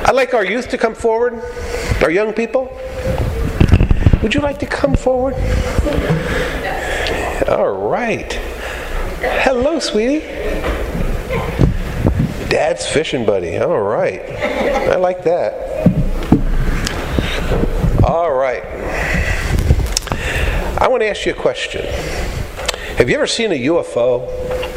I'd like our youth to come forward, our young people. Would you like to come forward? All right. Hello, sweetie. Dad's fishing buddy. All right. I like that. All right. I want to ask you a question. Have you ever seen a UFO?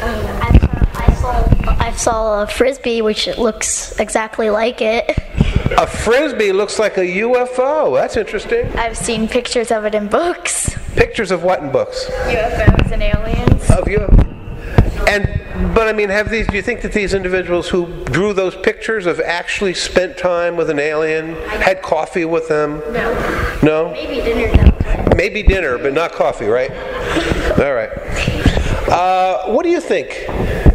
I saw a frisbee, which looks exactly like it. A frisbee looks like a UFO. That's interesting. I've seen pictures of it in books. Pictures of what in books? UFOs and aliens. Of you. But I mean, do you think that these individuals who drew those pictures have actually spent time with an alien, had coffee with them? No. No? Maybe dinner. Maybe dinner, but not coffee, right? All right. What do you think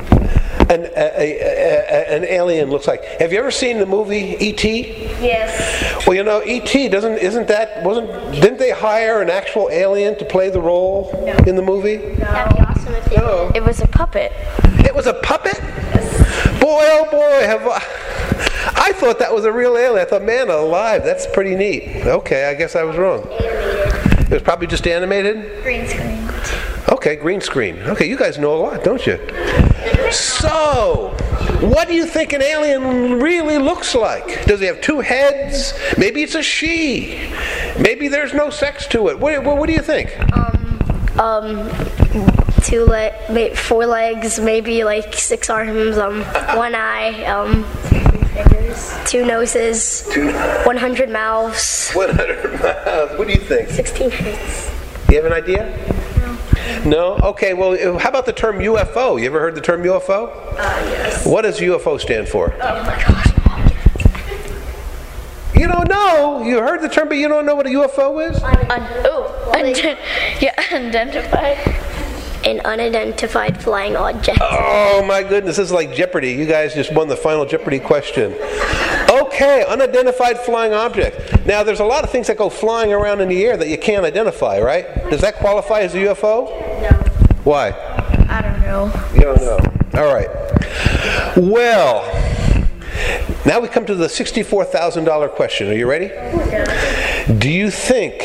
an alien looks like? Have you ever seen the movie E.T.? Yes. Well, you know, E.T. Didn't they hire an actual alien to play the role in the movie? No. That'd be awesome if No. it was a puppet. It was a puppet? Boy, oh boy, I thought that was a real alien. I thought, man alive, that's pretty neat. Okay, I guess I was wrong. Animated. It was probably just animated? Green screen. Okay, green screen. Okay, you guys know a lot, don't you? So, what do you think an alien really looks like? Does he have two heads? Maybe it's a she. Maybe there's no sex to it. What do you think? 4 legs, maybe like 6 arms, 1 eye, 2 noses, 100 mouths. 100 miles. What do you think? 16 heads. You have an idea? No? Okay, well, how about the term UFO? You ever heard the term UFO? Yes. What does UFO stand for? Oh my gosh. You don't know? You heard the term, but you don't know what a UFO is? Unidentified. An unidentified flying object. Oh my goodness, this is like Jeopardy. You guys just won the final Jeopardy question. Okay, unidentified flying object. Now, there's a lot of things that go flying around in the air that you can't identify, right? Does that qualify as a UFO? No. Why? I don't know. You don't know. All right. Well, now we come to the $64,000 question. Are you ready? Yeah. Do you think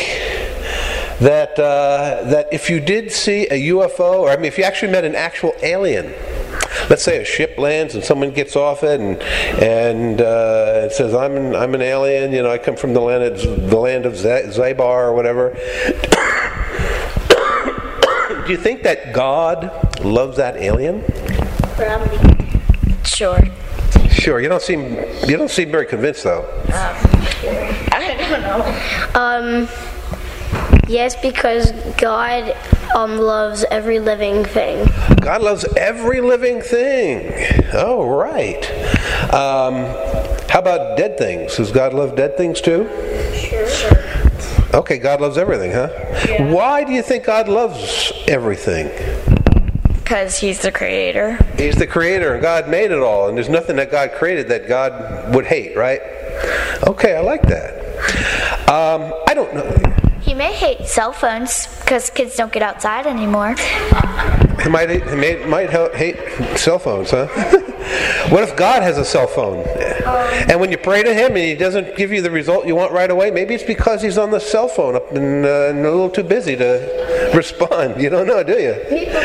that if you did see a UFO, or if you actually met an actual alien, let's say a ship lands and someone gets off it and it says, I'm an alien, you know, I come from the land of Zabar or whatever. Do you think that God loves that alien? Sure. Sure. You don't seem very convinced though. I don't know. Yes, because God loves every living thing. God loves every living thing. Oh, right. How about dead things? Does God love dead things too? Sure. Okay, God loves everything, huh? Yeah. Why do you think God loves everything? Because He's the creator. He's the creator, and God made it all, and there's nothing that God created that God would hate, right? Okay, I like that. I don't know. He may hate cell phones because kids don't get outside anymore. He might hate cell phones, huh? What if God has a cell phone? And when you pray to Him and He doesn't give you the result you want right away, maybe it's because He's on the cell phone and a little too busy to respond. You don't know, do you?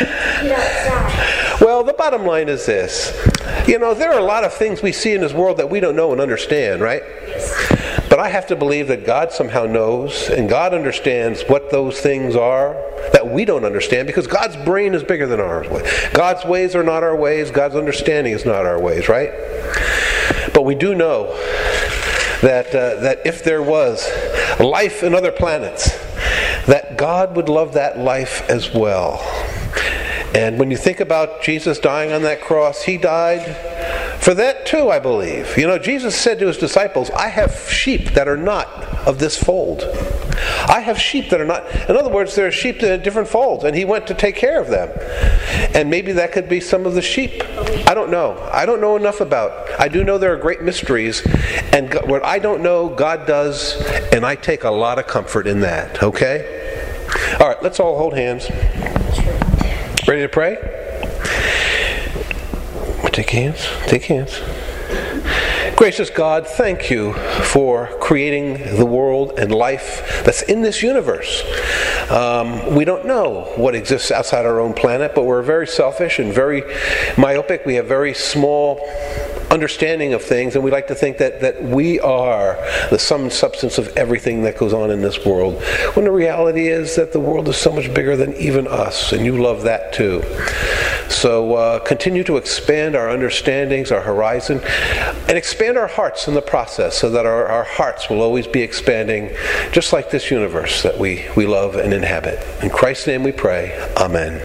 Well, the bottom line is this. You know, there are a lot of things we see in this world that we don't know and understand, right? But I have to believe that God somehow knows and God understands what those things are that we don't understand, because God's brain is bigger than ours. God's ways are not our ways. God's understanding is not our ways, right? But we do know that if there was life in other planets, that God would love that life as well. And when you think about Jesus dying on that cross, He died for that too, I believe. You know, Jesus said to His disciples, I have sheep that are not of this fold. I have sheep that are not. In other words, there are sheep in different folds, and He went to take care of them. And maybe that could be some of the sheep. I don't know. I don't know enough about. I do know there are great mysteries, and what I don't know, God does, and I take a lot of comfort in that, okay? All right, let's all hold hands. Ready to pray? Take hands. Take hands. Gracious God, thank you for creating the world and life that's in this universe. We don't know what exists outside our own planet, but we're very selfish and very myopic. We have very small understanding of things, and we like to think that we are the sum and substance of everything that goes on in this world, when the reality is that the world is so much bigger than even us, and you love that too. So continue to expand our understandings, our horizon, and expand our hearts in the process, so that our hearts will always be expanding, just like this universe that we love and inhabit. In Christ's name we pray. Amen.